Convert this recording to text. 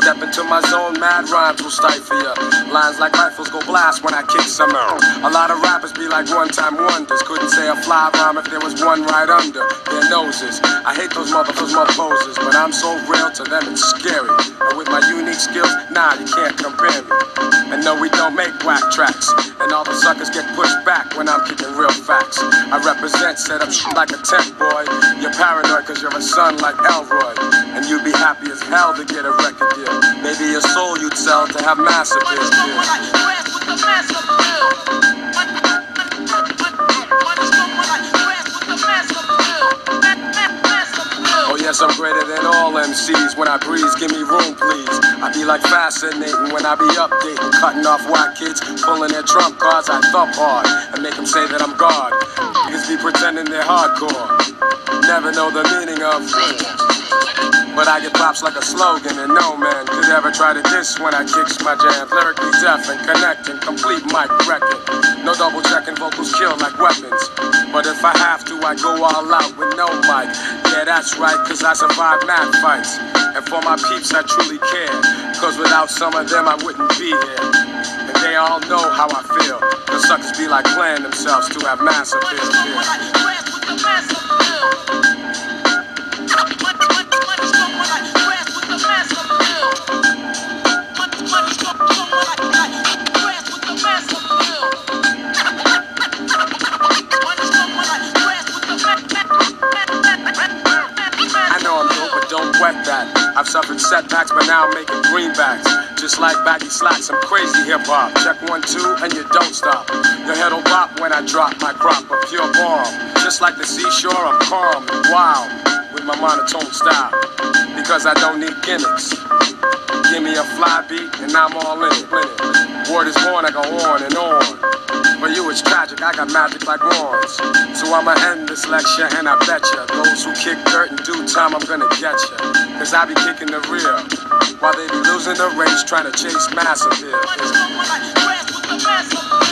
Step into my zone, mad rhymes will stifle ya. Lines like rifles go blast when I kick some out. A lot of rappers be like one-time wonders. Couldn't say a fly rhyme if there was one right under their noses. I hate those motherfuckers, but I'm so real to them it's scary. And with my unique skills, nah, you can't compare me. And no, we don't make whack tracks. And all the suckers get pushed back when I'm kicking real facts. I represent, set up shit like a tent boy. You're paranoid cause you're a son like Elroy. And you'd be happy as hell to get a record deal. Maybe your soul you'd sell to have mass appeal. Yes, I'm greater than all MCs. When I breeze, give me room, please. I be like fascinating when I be updating, cutting off white kids, pulling their trump cards. I thump hard and make them say that I'm God. Niggas be pretending they're hardcore, never know the meaning of. But I get props like a slogan, and no man could ever try to diss when I kicks my jam. Lyrically deaf and connecting, complete mic wrecking. No double checking, vocals kill like weapons. But if I have to, I go all out with no mic. Yeah, that's right, cause I survived mad fights. And for my peeps, I truly care. Cause without some of them, I wouldn't be here. And they all know how I feel. Cause suckers be like playing themselves to have mass appeal. That. I've suffered setbacks, but now I'm making greenbacks. Just like baggy slacks, I'm crazy hip-hop. Check 1, 2, and you don't stop. Your head'll bop when I drop my crop of pure bomb. Just like the seashore, I'm calm and wild with my monotone style. Because I don't need gimmicks. Give me a fly beat, and I'm all in it. Word is born, I go on and on. For you it's tragic, I got magic like wands. So I'ma end this lecture and I betcha those who kick dirt in due time I'm gonna get ya. Cause I be kicking the rear while they be losing the race trying to chase mass appeal.